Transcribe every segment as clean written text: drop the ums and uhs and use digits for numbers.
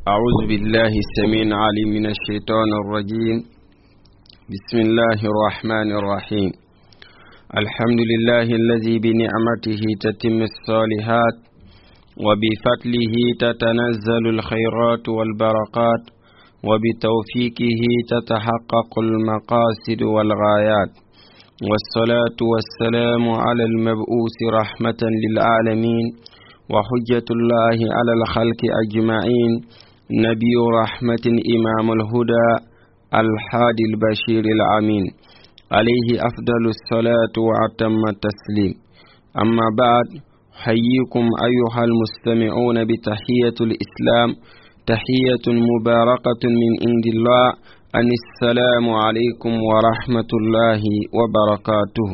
أعوذ بالله السميع العليم من الشيطان الرجيم. بسم الله الرحمن الرحيم. الحمد لله الذي بنعمته تتم الصالحات وبفضله تتنزل الخيرات والبركات وبتوفيقه تتحقق المقاصد والغايات، والصلاة والسلام على المبعوث رحمة للعالمين وحجة الله على الخلق أجمعين، نبي رحمة إمام الهدى الحادي البشير العمين، عليه أفضل الصلاة وأتم التسليم. أما بعد، حييكم أيها المستمعون بتحية الإسلام، تحية مباركة من عند الله، أن السلام عليكم ورحمة الله وبركاته.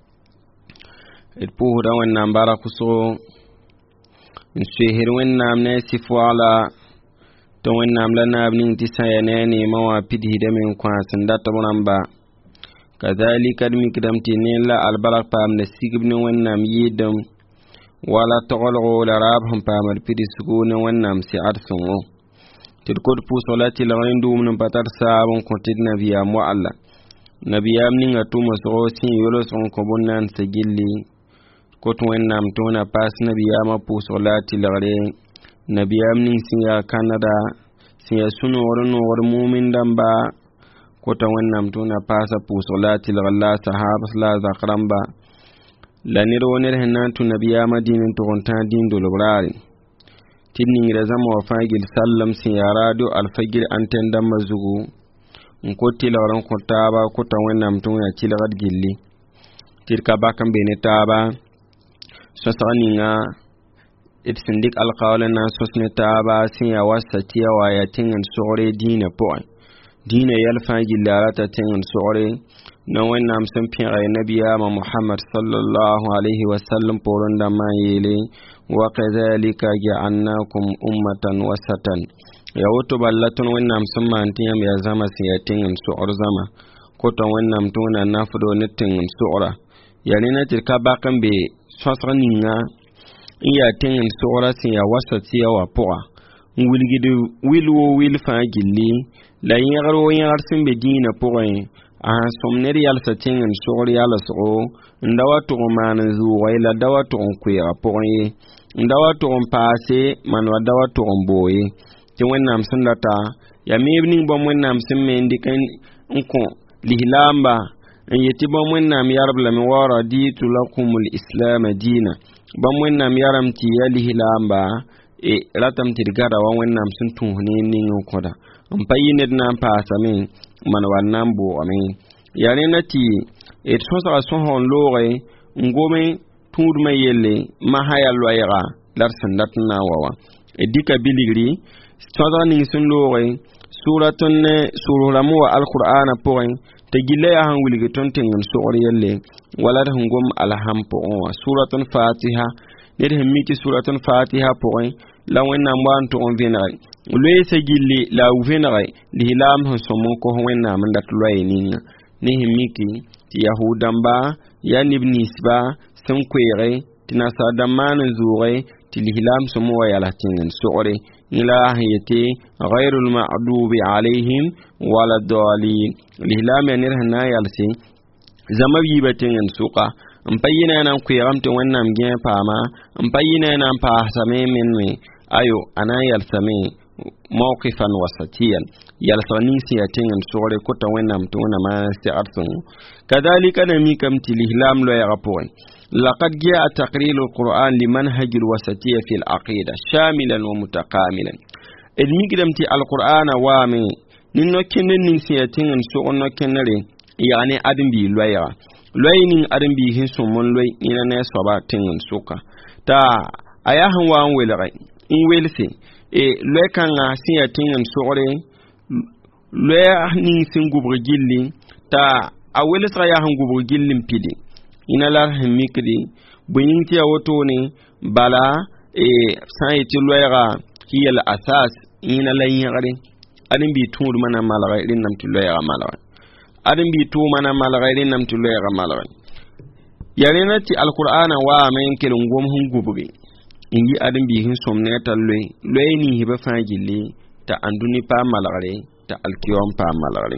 البوه دوانا باركسو نسيهر ونام ناسف على to wannam lana abnin tisayanani mawa pidhi da min kwasin da tabunan ba kadhalika mikdam tinin la albarak pam na sigibni wannam yidam wala taqulu la rabhum pam pidhi suguna wannam si arsun tilkod pu salati la rindu mun patar sabon kontid nabiya mu alla nabiyam nin atuma so sin yolos on ko bonnan sagilli ko to wannam to na pas nabiyama pu salati la nabiyam nin siya kanada siya sunu wor mumin damba kota wannam tuna pasa pusolati la sahabas la zakramba la nir wonir hanan tu nabiyama dinin to gonta din do lobrari tinni da zama wa fagil sallam siya radio alfagir anten damma zugu nkoti la ran kota ba kota wannam tuna cilgad gilli tirka bakam bene taba so saninga itsindik alqawlana sosne taba siya wasatiya wa yatin sore dina point dina yalfa gilarata tin sore na wannan sun fi nabiya ma Muhammad sallallahu alaihi wasallam poron da mayele wa kadhalika ja'alnakum ummatan wasatan ya wato ballatun wannan sun mantiya ya zama siyatin sore zama ko to wannan tuna nafudo nitin sore yani na tilka bakan be sosraninga iya tengin sora sin ya wasati ya wa poa ngulgidu wilwo wilfa gilli la yagro yar sin be dina poa a somner yal sa tengin sora yal so ndawa to man zu wayla dawa to ku ya poa ndawa to paase man wa dawa to boye ti wannam sundata ya mebni bom wannam sin me ndikan nko lihlamba yati bom wannam yarbla mi wara ditu lakumul islam dina ban wannan yaram ti yalihi lamba ratam ti digara wan wannan sun tuhune nin koda am payine na pasa min man wannan bo amin yare nati so sa so hon lore ngome tur mayele mahaya loyra lar sandat na wawa dika biligri soda nin sun lore suratun surulamu wa alqur'ana point ta gile ya han wulge tontin sura yalle wala da hungum alhampo suratul fatiha ne da miki suratul fatiha point la wannan ban to on vena le se gille la vena li lam ho somo ko wannan man dat loye ni miki ti yahudan ba ya ibn isba sun kwere tina sadaman zuwe ti lilam somo wa yalatin sura ila hayati ghayrul ma'dubi alaihim wala dalin lilam ya nirhana yalsi zama yibatin suqa ampayina nan ku yaramta wannan gene fama ampayina nan fa same minni ayo ana yalsame mawqifan wasatiyan yalsani siyatin sura kuta wannan tuna ma si'atun kadhalika nami kam tilihlam lo ya rapon لقد جاء تقرير القرآن لمنهج الوسطية في العقيدة شاملا ومتكاملا المقدمتي القرآن وامي ننوكن ننسيتين سوء يعني أدم بي لويا لوينين أدم بي هنسو من لوي إنا نسوبا تنين سوكا تا أياهم وان ويلغي إن ويلسي لوي كان سيتين سوء لوي ننسين قبر جيلي تا أولس غياهم قبر جيلي مبيدي ina la himikdi bunyinti ya woto ne bala sai ti loyra hiyal asas ina la yare adin bi tur mana malara irin nam ti loyra malara adin bi tu mana malara irin nam ti loyra malara yare na ti alqur'ana wa men kelun gom hun gubri ingi adin bi hin somne talloy loyni hiba fagille ta anduni pa malare ta alkiyom pa malare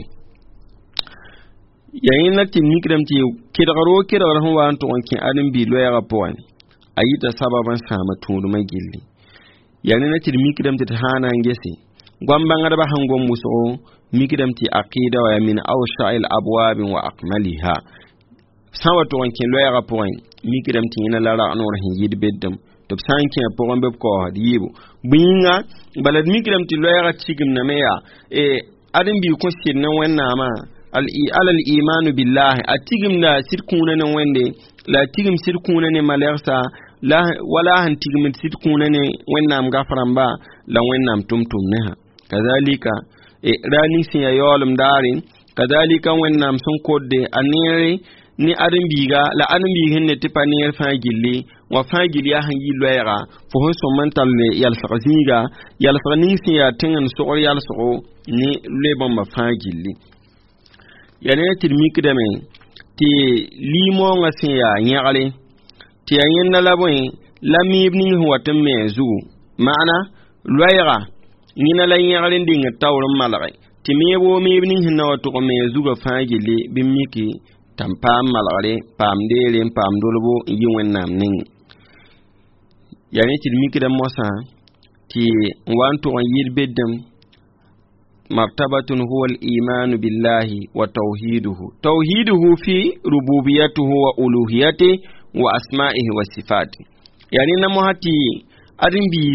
yayin na tin nikram ti kidaro ho wa to onkin adin bi lo ya rapon ayita sababan sama tunu magilli yayin na tin mikram ti hana ngesi gwamba ngada hangon muso mikram ti aqida wa min awsha'il abwab wa akmaliha sawa to onkin lo ya rapon mikram ti ina lara anor hin yid beddam to sanke pogon be ko dibu bunga balad mikram ti lo ya chigim na meya adin bi ko sirna wanna ma al imanu billahi atigim la sirkuna nan wande la tigim sirkuna ne malersa la wala han tigim sirkuna ne wannam gafaran ba la wannam tumtum ne ha kazalika rani sin ya yolum darin kazalika wannam sun kodde anire ni adin biga la adin bi hinne tipanir fagilli wa fagili ya hangi loyara fo hon so mental ne yal faziga yal fani sin ya tin so yal so ni lebon ma fagilli yana tirmik da men ti limo nga sin ya nyagale ti ayen na labon lami ibni huwa tamme zu maana loyra ni na la nyagale ndinga tawrum malare ti mebo mi ibni hinna wato ko me zu ga fagile bimiki tampam malare pamdele pamdolbo yi wonnam nin yana tirmik da mosa ti wanto on yirbedam مرتبة هو الإيمان بالله وتوحيده في ربوبيته وألوهيته وأسمائه وصفاته يعني نموهاتي أدن بي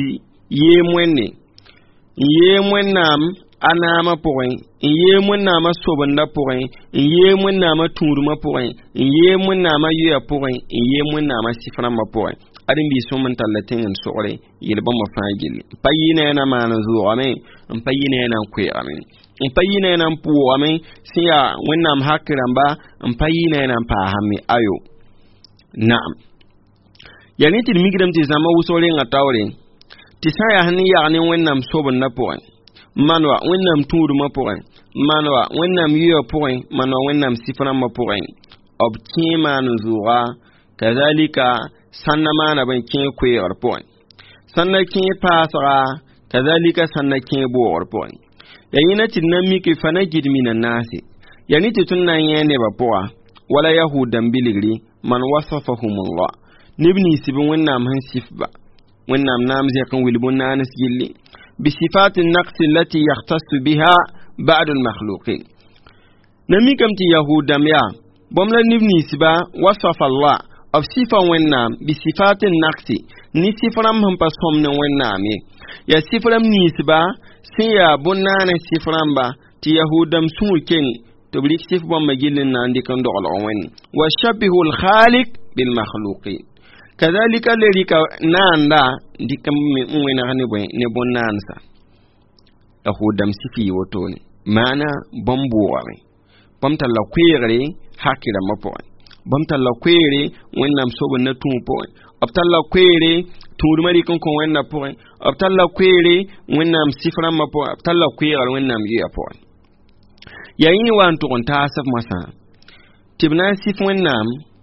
يمون نام أنا ما بوين يمون نام صوبن دا بوين يمون نام تور ما بوين يمون نام يويا بوين يمون نام سفرا ما بوين adin bi so man tallatin en sore yelba ma fagil payina na man zo ame payina na kwe ame payina na pu ame siya wennam hakiran ba payina na pa hami ayo na'am yani tin migram ti zama wusore ngatawre ti saya hani yani wennam sobon na point manwa wennam tudu ma point manwa wennam yuyo point manwa wennam sifran ma point obkima nzuwa kazalika sanna mana ban kin kuyar point sanna kin pasara kazalika sanna kin buwar point yayin na tinnan miki fana gidminan nasi yani tunnan yene ba poa wala yahudan biligri man wasafahumullah nibni sibin wannan man sifba wannan nam zai kan wilbun nanas gilli bi sifatin naqsi allati yahtassu biha ba'd al makhluqin nami kamti yahudam ya bomla nibni siba wasafa allah of sifa wennam bi sifatin naqsi ni sifram hum pasom ne wennam ya sifram ni siba sai ya bunana sifram ba ti yahudam suken to brik sif bom magilin nan dikan do ala wen wa shabihu al khaliq bil makhluqin kadhalika lirika nanda dikam wena hani boy ne bonansa yahudam sifi woto ne mana bombo ware pamta la kwere hakira mapo bamtalla kwere wennam sobon na tumpo abtalla kwere turmari kon kon wenna po abtalla kwere wennam sifram ma po abtalla kwere wennam yiya po yayin wan to on tasaf masa tibna sif wennam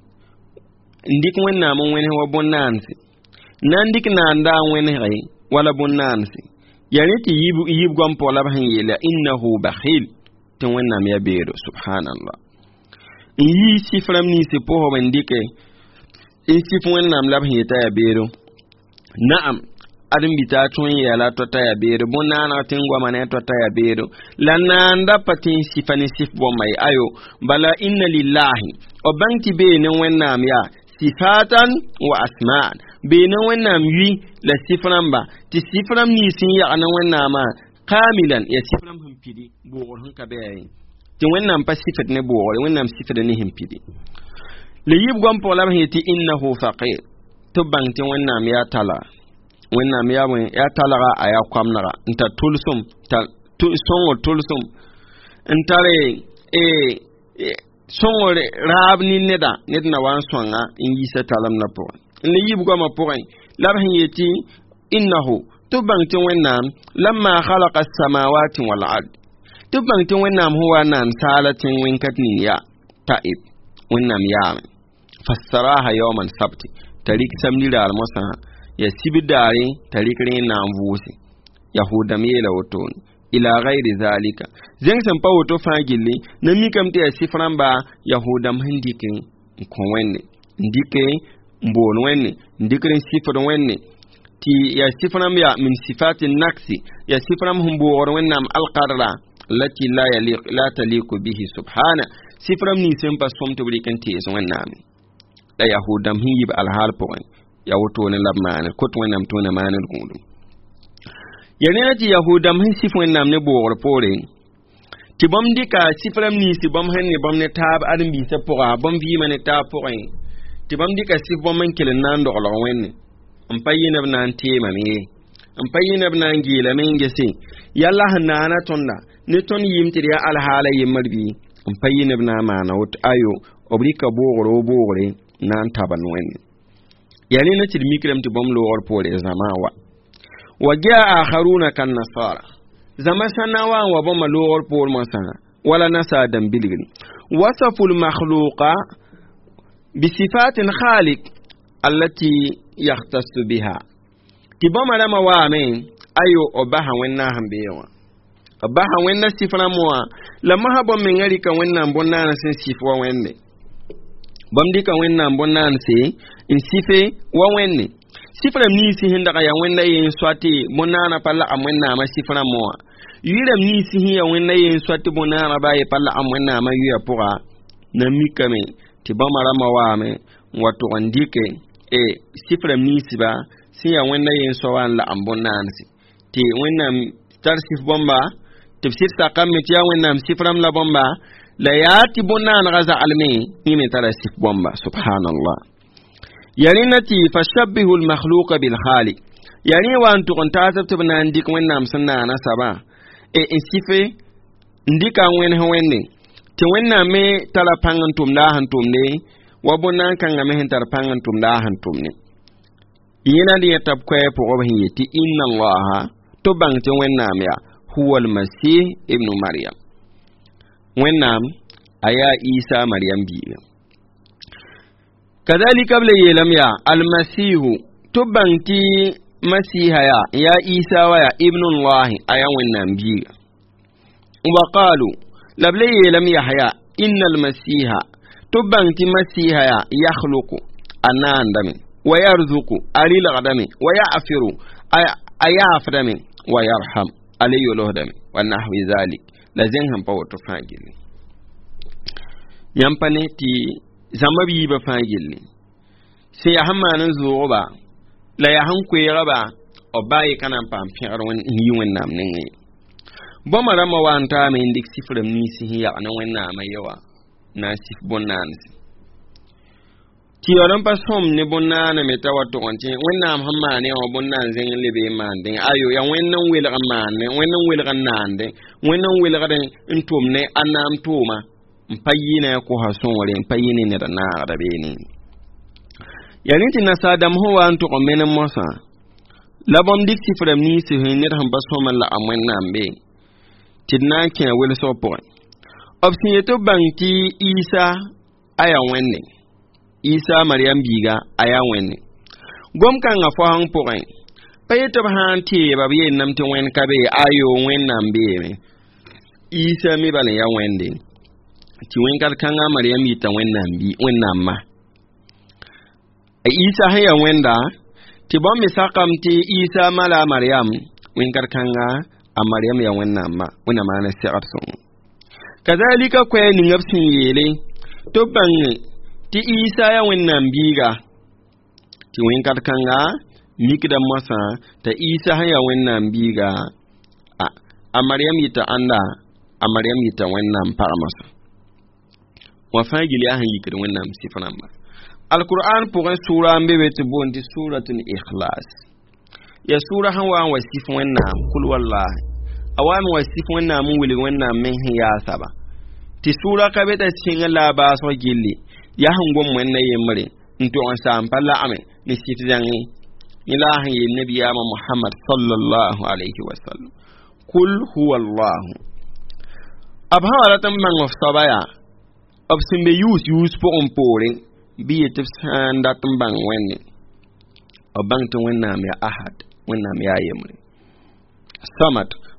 ndik wennam wen wa bonansi nandik nanda wen hay wala bonansi yani ti yib gom po la ban yela innahu bakhil to wennam ya beedo subhanallah yi sifram ni se po wendike sifwen nam lab hita ya bero na'am adin bita tun ya la tota ya bero bonana tingwa mane tota ya bero lananda patin sifani sifbo mai ayo bala inna lillahi o banti be ne wennam ya sifatan wa asma'an be ne wennam yi la sifram ba ti sifram ni sin ya anan wennama kamilan ya sifram hum pidi bo hon ka be ti wennam pa sifat ne bo wennam sifat ne him pidi le yib gom polam heti innahu faqir to bang ti wennam ya tala wennam ya talara aya kwamnara nta tulsum ta tu songo tulsum ntare songo rabni neda nedna wan songa ingi sa talam na po le yib gom po lab heti innahu to bang ti wennam lamma khalaqa as-samawati wal ard to bang ti wennam huwa nan salatin winkatni ya ta'ib wennam ya fassaraha yawman sabti tarik samdira almasa ya sibidare tarik rin na mvusi yahuda mela wotoni ila ghairi zalika zeng san pa woto fa gilli na mi kam te sifran ba yahudam hindikin ko wenne ndike mbon wenne ndikrin sifran wenne ti ya sifram ya min sifatin naqsi ya sifram hum bo or wennam alqarra lati la taliqu bihi subhana sifram ni sem pas fom to brikan te so wennam da yahudam hiyib alhal point ya woto ne labman ko to wennam to na manal gundum yana ti yahudam hin sif wennam ne bo or pore ti bam dika sifram ni si bam hen ne bam ne tab adam bi se pora bam vi mane ta pore ti bam dika sif bam man kelen nan do lo wenne am payina nan tema me am payina nan gila men gese yalla hanana tonda ne ton yimtiri ya alhala yimarbi am payina na mana wot ayo obrika bogore nan taban wenne yani na ti mikram ti bam lo or pore zamawa وجاء آخرون كالنصارى زما سنوا وبما لور بور مسنا ولا نسادا بلغن وصفوا المخلوق بصفات الخالق التي يختص بها تبما لما وامين ايو obaha wenna hambewa obaha wenna sifra moa lama habo mengari ka wenna mbonna na sen sifwa wenne bamdi ka wenna mbonna se in sife wa wenne sifra ni si hinda ya wenda yin swati monana palla amwenna ma sifra moa yira ni si hiya wenda yin swati monana ba ye palla amwenna ma yuya pora na mikame ti bamara mawame wato andike e sifra ni si ba si ya wenda yin swawan la ambonnan si ti wenna tar sif bomba tafsir saqam ti ya wenna sifram la bomba la yati bonana gaza almi ni tara sif bomba subhanallah yarinati fashabbihu al-makhluq bil khaliq yani wa antu kunta tabna ndik wennam sanna na saba e sife ndika wen hawenne te wenna me tala pangantum da hantum ne wabona kan me hen tar pangantum da hantum ne yina di tab ko e po yeti inna allaha to bang te wennam ya huwa al-masih ibn maryam wennam aya isa maryam biya كذلك قبل يلم يا المسيح تبنتي مسيح يا عيسى ويا ابن الله ايا والنبي وقالوا لبلي يلم يحيى ان المسيح تبنتي مسيح يخلق اناندم ويرزق علي الغدم ويعفر ايافدم ويرحم علي لهدم ونحو ذلك لازم باوتو فاجل يمبني تي zamabi ba fagilli sai ya hamma nan zo ba la ya han ku ba o bai kana pam fiar won yi wannan nan ne bo mara ma wanta me indik sifram ni si ya nan wannan mai yawa na sif bonnan ti yoran pa som ne bonnan me tawato onti wannan hamma ne o bonnan zen lebe man den ayo ya wannan wel man ne wannan wel kan nande wannan wel kan intum ne annam tuma mpayina ko hason wale mpayina ne da na rabeni yani tin nasadam ho wan to menen mosa labam dik sifram ni se hinir han baso man la amwen nambe tidna ke wel so po opsin yeto banki isa aya wenne isa maryam biga aya wenne gom kan afo han po kan payeto han ti babiye namte wen kabe ayo wen nambe isa mi bale ya wende ti wen kar kanga maryam yita wennam bi wennam ma isa haya wenda ti bom mi sakam ti isa mala maryam wen kar kanga a maryam ya wennam ma wena mana si'ar sun kazalika ko ni ngabsin yele to ban ti isa ya wennam biga ti wen kar kanga mikida masa ta isa haya wennam biga a maryam yita anda a maryam yita wennam pa masa wafagili ahan yikir wannan sifran ba alquran pour sura mbebe to bondi suratul ikhlas ya sura han wa wasif wannan kul wallahi awan wasif wannan mun wili wannan men ya saba ti sura ka beta cinga la ba so gilli ya hangom wannan yemare nto on sa ampalla ame ni sitidangi ilahi nabiya muhammad sallallahu alaihi wasallam kul huwallahu abhara tamman of sabaya obsin be use for on pouring be it that bang when obang to when na me ahad when na me ayemre samat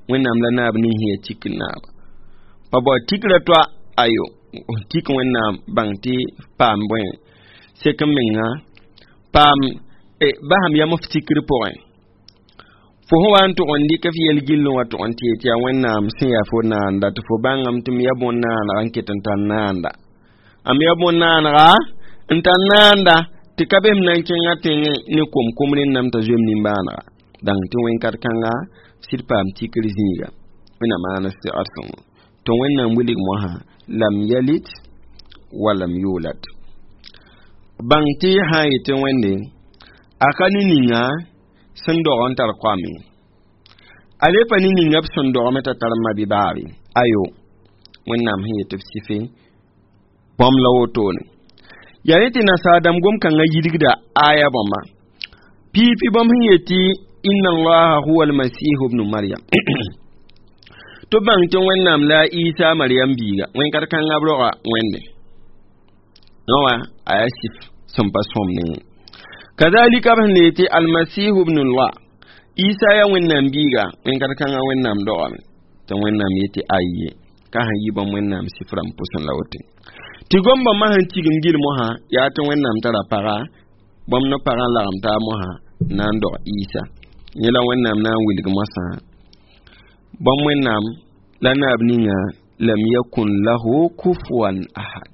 wẽnnaam la naab nin sẽn yaa tik naaba pa bao tikra toa ayo tik wẽnnaam bãng tɩ paam bõe sek n menga paam basam yam f tikr pʋgẽ fo sẽn wa n tʋg n dɩk f yel gill n wa tʋg n tɩ yetɩ yaa wẽnnaam sẽn yaa fo naanda tɩ fo bãngame tɩ m ya bõn-naanega n ket n tar naanda am ya bõn-naanega n tar naanda tɩ ka bes m na n kẽngã tẽngẽ ne kom-kom rẽnnam t'a zoem nimbãanega dãng tɩ wẽn-kãd-kãnga sɩd paam tikr zĩiga wẽnna maana segd sõngo tɩ wẽnnaam wilg mosã lam yalid wa lam yulad bãng tɩ sã n yetɩ wẽnde a ka ne ninga sẽn dog n tar koame a le pa ne ninga b sẽn dogme t'a tar ma-bi-baabe ayo wẽnnaam sẽn yetɩ b sɩfe bõmb la wotone yaa ne tɩ nasaadam gom-kãngã yilgda aya bõmba piipi bõmb sẽn yetɩ inna allaha huwa almasihu ibnu maryam to bãng tɩ wẽnnaam la isa maryam biiga wẽn-kãd-kãngã b roga wẽnde noa a yaa sɩf sẽn pa sõm ne kadhalika b sẽn le yetɩ almasihu ibnullah isa yaa wẽnnaam biiga wẽn-kãd-kãngã wẽnnaam dogame tɩ wẽnnaam yetɩ ayye ka sẽn yɩ bõmb wẽnnaam sɩf rãmb pʋsẽ la wote tɩ gom-bãmbã sẽn tigim gil mosã yaa tɩ wẽnnaam tara paga bõmb ne pagã n lagem taa mosã na n dog isa yẽla wẽnnaam na n wilg mosã bõmb wẽnnaam la naab ninga lam yakun lahu kufuwan ahad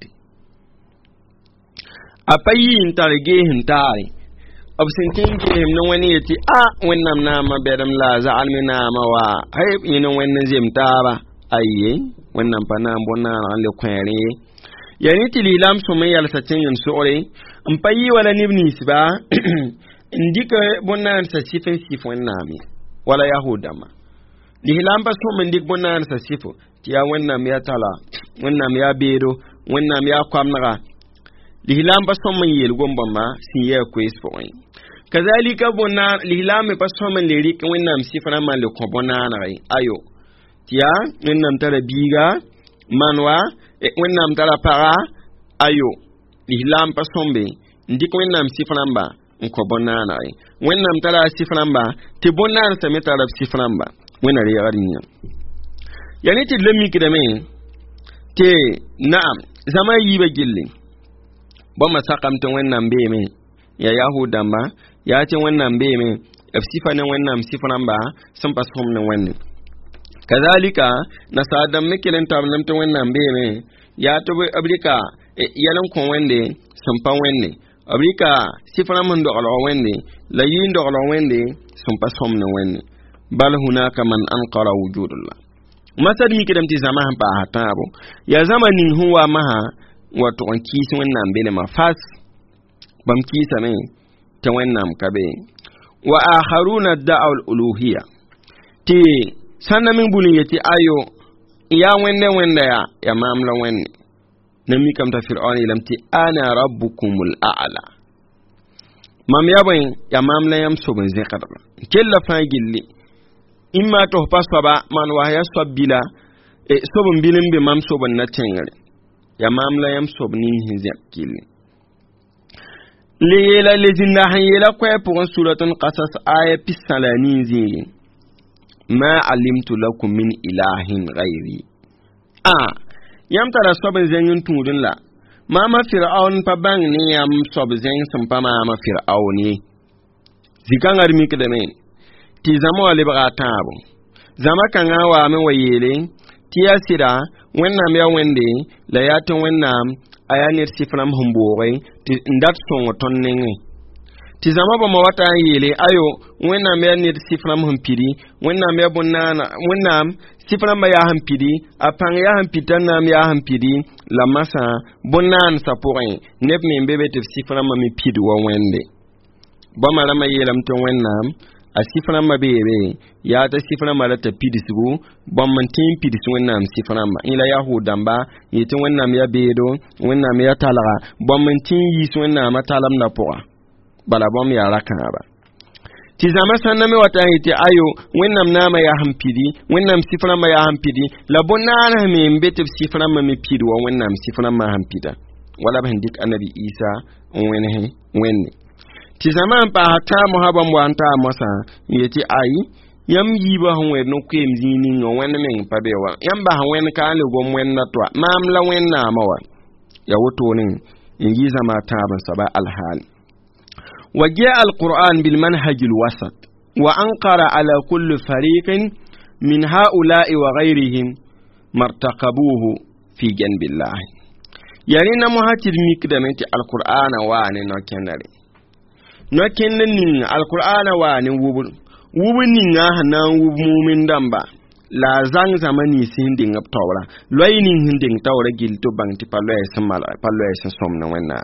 a pa yɩ n tar gees n taare b sẽn tẽ n geesem ne wẽnd yetɩ wẽnnaam naamã bɛdem la a zaglme naamã wa yẽ ne wẽnd n zem taaba aye wẽnnaam pa naam bõn-naaneg n le kõeere ye yaa ne tɩ lislaam sõm n yalsa tẽng n sogre n pa yɩ wala neb ninsba n dɩk bõn-naansã sɩf n sɩf wẽnnaam ye wala yahudãmbã lislaam pa sõm n dɩk bõn-naansã sɩfo tɩ yaa wẽnnaam yaa tala wẽnnaam yaa beedo wẽnnaam yaa koamnega lislaam pa sõm n yeel gom-bãmbã sẽn yaa koees pʋgẽ kazalika lislaam me pa sõm n le rɩk wẽnnaam sɩf rãmbã n le kõ bõn-naanege ayo tɩ yaa wẽnnaam tara biiga manwa wẽnnaam tara paga ayo lislaam pa sõmbe n dɩk wẽnnaam sɩf rãmbã n kõ bõn-naanege wẽnnaam tara a sɩf rãmbã tɩ bõn-naansã me tara b sɩf rãmbã wẽnna reegd yĩnga yaa ne tɩ d la mikdame tɩ naam zãma a yiibã gilli bõmba sakame tɩ wẽnnaam beeme yaa yahud-dãmbã yaa tɩ wẽnnaam beeme b sɩfa ne wẽnnaam sɩf rãmbã sẽn pa sõm ne wẽnde kazalika nasaadam me kell n tab lame tɩ wẽnnaam beeme yaa tɩ b rɩka yɛl n kõ wẽnde sẽn pa wẽnde b rɩka sɩf rãmb sẽn doglg wẽnde la yɩ n doglg wẽnde sẽn pa sõm ne wẽnde bal hunaka man ankara wujudullah masad mikdame tɩ zãma sẽn paasa tãabo yaa zãma ning sẽn wa masã wa tʋg n kɩɩs wẽnnaam belema fas bãmb kɩɩsame tɩ wẽnnaam ka be wa akharuna da'aw al-uluhiyya tɩ sãnda me bũl n yetɩ ayo yaa wẽnde wẽnda yaa maam la wẽnde na mikame t'a fir'aun yeelame tɩ ana rabbukumul a'la mam yaa bõe yaa maam la yãmb sob n zẽkdba n kell la fãa gilli imma tɩ f pa soaba maan wa yaa soab bila sob n bil n be mam sob n na tẽngre yaa maam la yãmb sob nin sẽn zẽk gilli le yeela le zĩnda sẽn yeela koɛɛ pʋgẽ suratun qasas aya pis-sã la a nin zĩige ma alimtu lakum min ilahin ghairi yãmb tara soab n zẽng n tũudẽ la maama fir'aun pa bãng ne yãmb soab zẽng sẽn pa maama fir'aun ye zĩ-kãngã d mikdame tɩ zãma wa lebga a tãabo zãma kãngã waame wa yeele tɩ yaa sɩda wẽnnaam yaa wẽnde la yaa tɩ wẽnnaam a yaa ned sɩf rãmb sẽn booge tɩ n dat sõng tõnd nengẽ tɩ zãma bãmba wa taa n yeele ayo wẽnnaam yaa ned sɩf rãmb sẽn pidi wẽnnaam yaa bõn-naana wẽnnaam sɩf rãmbã yaa sẽn pidi a pãng yaa sẽn pid t'a naam yaa sẽn pidi la masã bõn-naansã pʋgẽ neb me n be be tɩ b sɩf rãmbã me pid wa wẽnde bãmba rãmbã yeelame tɩ wẽnnaam a sɩf rãmbã beebe yaa t'a sɩf rãmbã la t'a pidsgu bãmb n tẽ n pids wẽnnaam sɩf rãmbã yẽla yahud-dãmba n yetɩ wẽnnaam yaa beedo wẽnnaam yaa talga bãmb n tẽ n yiis wẽnnaamã talemdã pʋga bala bãmb yaa ra-kãaba tɩ zãma sãnda me wata n yetɩ ayo wẽnnaam naamã yaa sẽn pidi wẽnnaam sɩf rãmbã yaa sẽn pidi la bõn-naanã me n be tɩ b sɩf rãmbã me pid wa wẽnnaam sɩf rãmbã sẽn pida wala b sẽn dɩk anabi isa n wẽnde tɩ zãma n paasa tãag mosã bãmb wa n taa mosã n yetɩ ay yam yiba hon wer no kwem zini ngo wen men pa bewa yam ba han wen ka le gom wen na to mam la wen na mawa ya woto nin in yi zama taban saba alhal waje alquran bil manhaj alwasat wa anqara ala kulli fariqin min haula'i wa ghayrihim martaqabuhu fi janbillah yani na muhatir mikdamenti alqur'ana wa ne no kenare no kennen alqur'ana wa ne wubun ninga hanan wub mumin damba la zang zamani sin ding up tawra loy nin hinding tawra gil to bangti paloy samal paloy sa somna wenna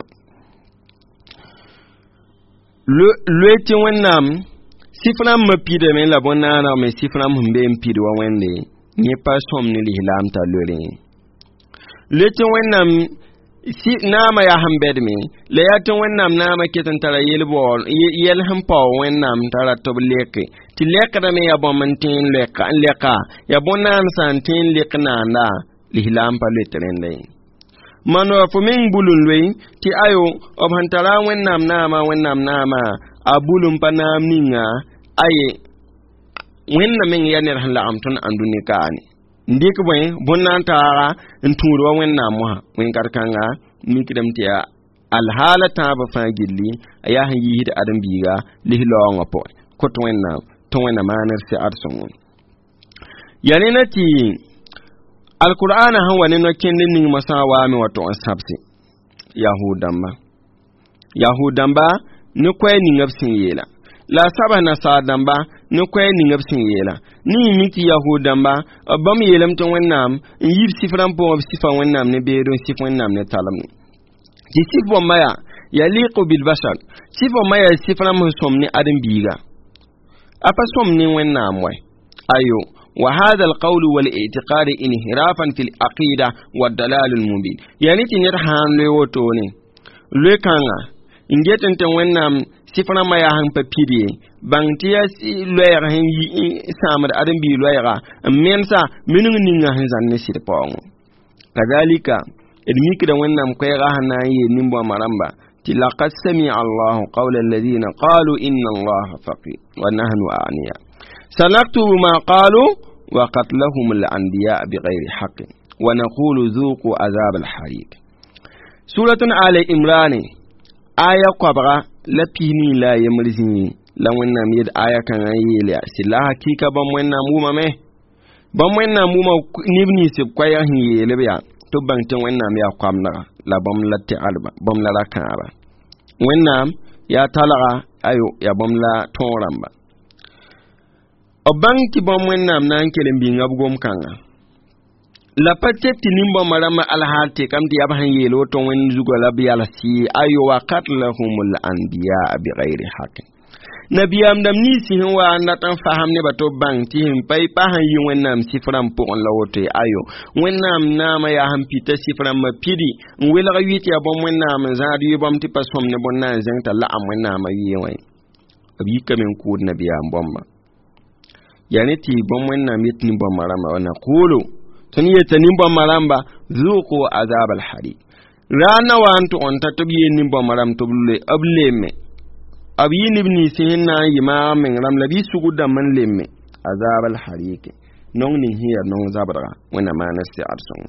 le ti wennam sifram ma pide men la bonana me sifram humbe mpide wa wende ni pa somni li hilam ta lore le ti wennam si nama ya hambed me le ya tin wennam nama ketan tara yelbol yel hampa wennam tara to leke ti leka da me ya bomantin leka ya bonan santin lekna na lihlam pa letrende mano fu min bulun we ti ayo obhantara wennam nama abulum panam ninga aye wenna men yaner hala amton anduni kaani ndik boy bonan tara nturo wennam mo wen karkanga mikidam tiya alhalata ba fagilli aya han yi da adam biga lihlo ngapo ko to wenna manar si arson yani nati alqur'ana han wani no kendin ning masawa mi wato on sabsi yahudamba ni kwai ni ngabsin yela la saba na sadamba ni kwai ni ngabsin yela ni miti yahudamba bam yelam ton wennam yib sifran po sifan wennam ne be don sifan wennam ne talam ti sifo maya yaliqu bil bashar sifo maya sifran mo somni adam biga apa somni wennam way ayo وهذا القول والاعتقاد انحرافا في العقيدة والدلال المبين يعني تنرحان لوتوني لكانا ingetan tan wannan sifana ma ya han papiri bangtiya loyar han samar adam bi loyara mensa minun ninga han zanne sir pawon kadalika idmi kidan wannan kai ga hanaye nimbo maramba tilaqad sami Allah qawla alladhina qalu inna Allah faqir wa nahnu a'niya sanaktubu ma qalu wa qatlahum al-anbiya bighayri haqqin wa naqulu dhuqu azab al-hariq suratun ali imran aya kwabra la pini la yamrizini la wannan yid aya kan ayele sila hakika ban wannan muma me ban wannan muma nibni se kwaya hiyele biya to ban tin wannan ya kwamna la bam latte alba bam la rakaba wannan ya talaga ayo ya bam la toramba obanki ban wannan nan kelen bi ngabgom kanga la patet nimbo marama alhate kam ti abhan yelo to wen zugo la biala si ayo wa qatlahumul anbiya bighairi haqq nabiyam dam ni si wa natan faham ne bato bang ti him pay pahan yu wennam sifram po on la wote ayo wennam nama ya ham pita sifram ma pidi wela ga witi abom wennam zaadu yu bam ti pasom ne bonna zenta la am wennam yi way abi kamen ko nabiyam bomba yani ti bom wennam yitni bom marama wana qulu tani yetanin ba maramba zuqu azab al hari rana wanto on tatabiye nin ba maram to bulle ableme abiyin ibni sinna yima men ram labi sugu da man lemme azab al hariq non ni hiya non zabra wana manasi arsun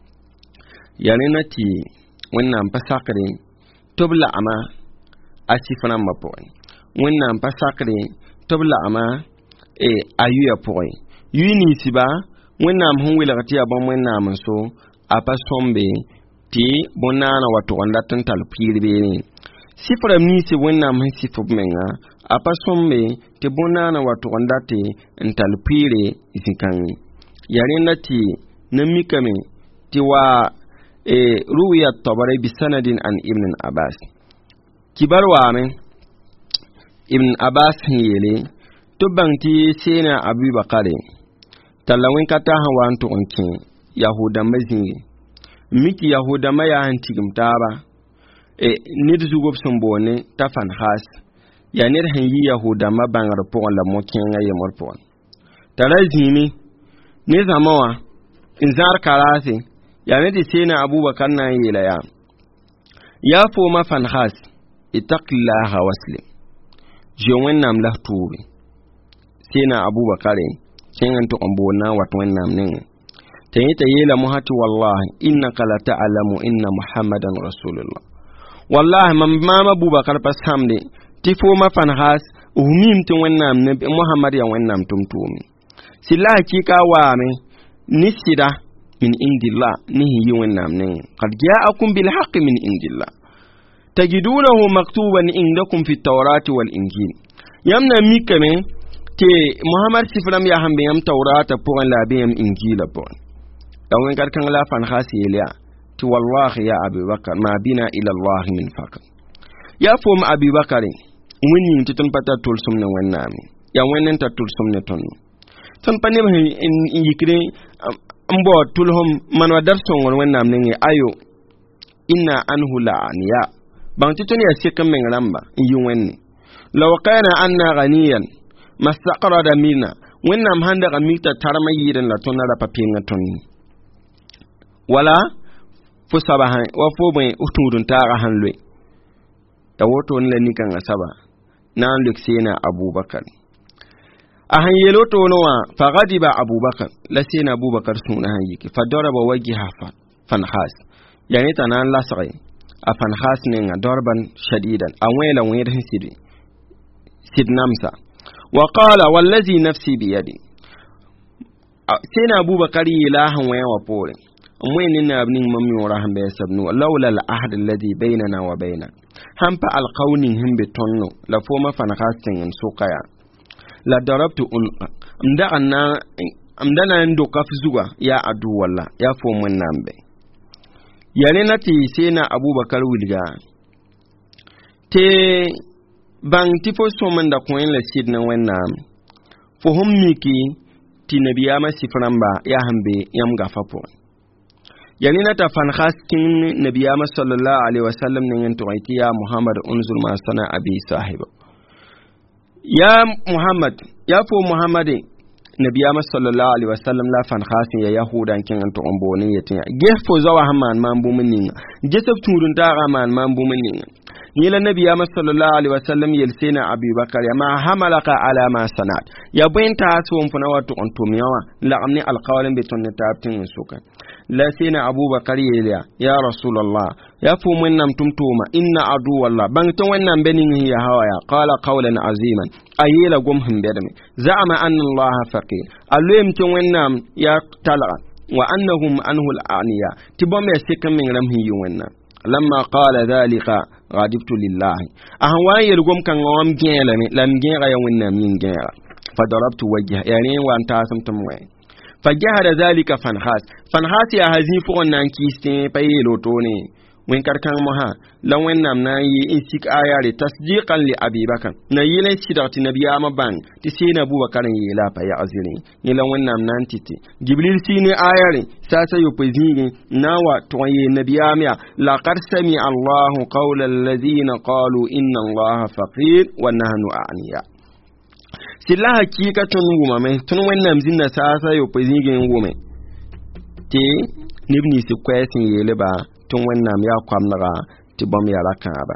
yani nati wannan pasakre tobla ama asifana mapoy wannan pasakre tobla ama ayuya poy yuni siba wennam hun wilagati abon wennam so apa sombe ti bonana wato wanda tan talpirbe ni sifra mi si wennam hin sifu menga apa sombe ti bonana wato wanda te talpire isikan yare nati namikame ti wa ruwiya tabari bi sanadin an ibn abbas kibarwa men ibn abbas yele to banti sena abubakar talawin kata hawan to onkin yahuda mazini miki yahuda ma ya hantigim taba nid zugop sombone tafan khas ya nid hanyi yahuda ma bangar po la mokin ya morpon talazini ne zamawa inzar karase ya ne sena abubakar na yela ya fo ma fan khas ittaqillaha waslim je wannam lahtubi sena abubakar kengan to ambona wat wannam ning tayita yela muhati wallahi innaka la ta'lamu inna muhammadan rasulullah wallahi mama abubakar pasamde tifo ma fan has umim to wannam ne muhammad ya wannam tumtumi silla hakika wa me nisida min indillah nihi yi wannam ning qad ja'akum bil haqqi min indillah tajidunahu maktuban indakum fi at-taurati wal injil yamna mikame te muhammad sifram ya hambe yam taurata pour la biyam injila pour dawon karkan la fan khasiliya ti wallahi ya abubakar ma bina ila allah min faqat ya fom abubakar woni titun pata tul sumne wannan ya wannan ta tul sumne ton ton panem in yikre ambo tulhum man wadar son wannan ne ayo inna anhu la'aniya ban titun ya sekan men ramba yi wani law kana anna ghaniyan mastaqrada mina wannan handa ga mita tarma yidan la tonna da papinga ton wala fu sabahan wa fu bai utudun tara hanlwe da woto ne ni kan asaba nan luksena abubakar a hanyelo to nowa fa gadiba abubakar la sena abubakar suna hanyiki fa daraba wajha fan khas yani tanan lasai a fan khas ne darban shadidan an wela wayar hisidi sidnamsa wa qala wallazi nafsi bi yadi sena abubakar ilahan waya wa pore amwene na abnin mammi wa rahbe sabnu laula al ahd alladhi bainana wa baina hampa al qawnin himbe tonno la foma fan khasin sukaya la darabtu amdana ndo kafzuga ya adu walla ya fo mun nambe yare nati sena abubakar wilga te bang tifo soman da koyin la sidna wannan fo hummiki ti nabiyama siframba ya hambe yam gafapo yani nata fan khaskin nabiyama sallallahu alaihi wasallam ne yanto ya muhammad unzul ma sana abi sahiba ya muhammad ya fo muhammadin nabiyama sallallahu alaihi wasallam la fan khasin ya yahudan kin anto omboni yatin gefo zawa haman man bumunin jesab turun ta man man bumunin yela nabiyama sallallahu alaihi wasallam yelsena abubakar ya ma hamalaka ala ma sanat ya benta so mfuna watu ontumiyawa la amni alqawlin bi tunni tabtin suka la sina abubakar ya rasulullah ya fu mun nam tumtuma inna adu wallah ban to wannan benin ya hawaya qala qawlan aziman ayela gum himbedame za'ama anna allah faqir alwem to wannan ya talqa wa annahum anhu al'aniya tibam ya sikan min ramhi wannan lamma qala dhalika ghadibtu lillahi ahwayel gum kan ngam gela me lam gera ya wannan min gera fadarabtu wajha yani wa anta samtum wa fajahada dhalika fanhas ya hazifu wannan kiste payelo tone wen karkan moha lan wennam na yi insik ayare tasdiqan li abubakar na yi ne sidati nabiyama ban ti sina abubakar yi la pa ya azini ni lan wennam nan titi jibril sini ayare sasa yo pezini nawa toye nabiyama la qad sami allah qawla alladhina qalu inna allaha faqir wa nahnu a'niya sila hakikatun guma mai tun wennam zinna sasa yo pezini ngume te nibni si kwesin yele ba tun wannan ya kwamnara ti bom ya rakan ba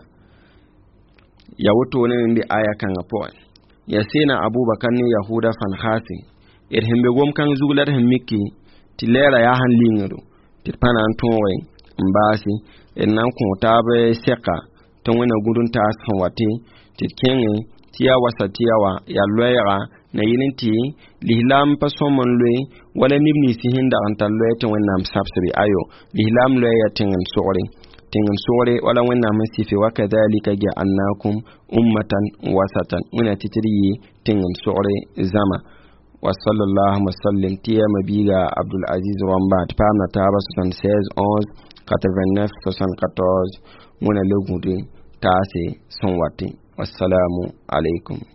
ya wuto ne ndi aya kan apo ya sena abubakar ni yahuda fan khasi himbe gom kan zugular himmiki ti lera ya han lingiro ti panan tonwe mbasi nan ko tabe seka tun wannan gudun ta san wate ti kenye ti ya wasati ya loyara na yininti lihlam pasomon loy wala nibni sihin da antal loy to wannan sabsiri ayo lihlam loy ya tingan sore wala wannan masifi wa kadhalika ja'alnakum ummatan wasatan una titiri tingan sore zama wa sallallahu wasallam tiya mabiga abdul aziz rambat pamna tabas 16 11 89 74 muna legude tase sonwati wassalamu alaikum.